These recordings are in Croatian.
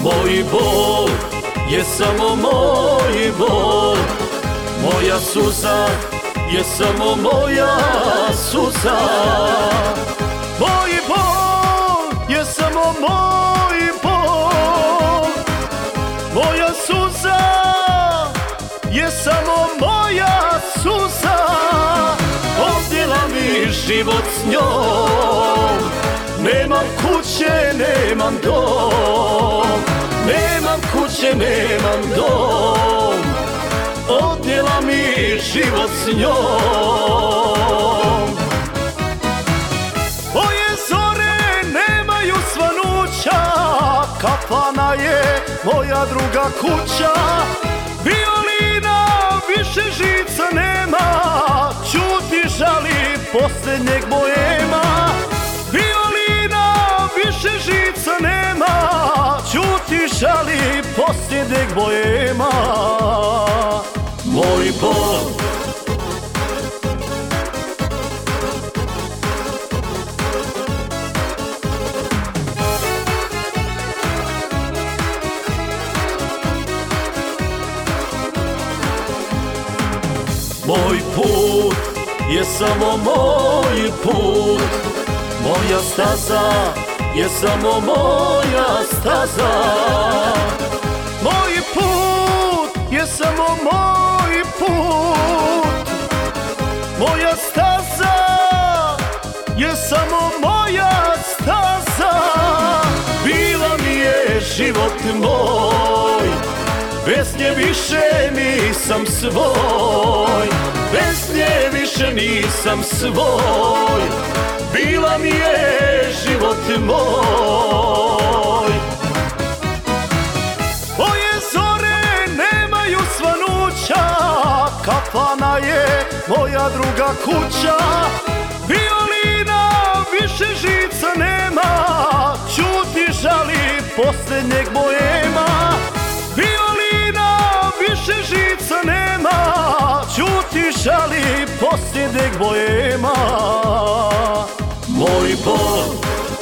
Moj bol je samo moj bol, moja suza je samo moja suza. Moj bol je samo moj bol, moja suza je samo moja suza. Odnijela mi život s njom, nemam kuće, nemam dom, nemam kuće, nemam dom. Odnijela mi život s njom. Moje zore nemaju svanuća, kafana je moja druga kuća. Violina više žica nema, ćuti žali posljednjeg bojema. Violina više žica nema, ćuti žali posljednjeg bojema. Moj bol moj put je samo moj put, moja staza je samo moja staza. Moj put je samo moj put, moja staza je samo moja staza. Bila mi je život moj, bez nje više nisam svoj, bez nje više nisam svoj. Bila mi je život moj. Moje zore nemaju svanuća, kafana je moja druga kuća. Violina više žica nema, ćuti žali posljednjeg bojema. Violina više žica nema, ćuti žali posljednjeg bojema. Moj bol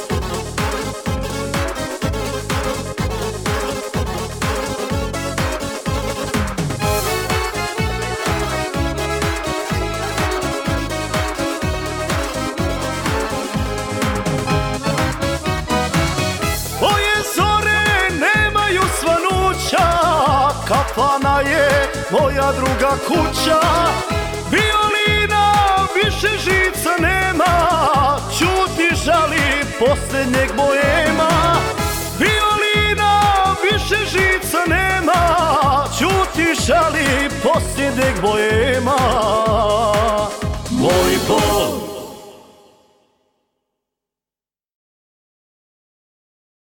moje zore nemaju svanuća, kafana je moja druga kuća. Violina više žica nema, ćuti žali posljednjeg bojema. Violina više žica nema, ćuti žali posljednjeg bojema.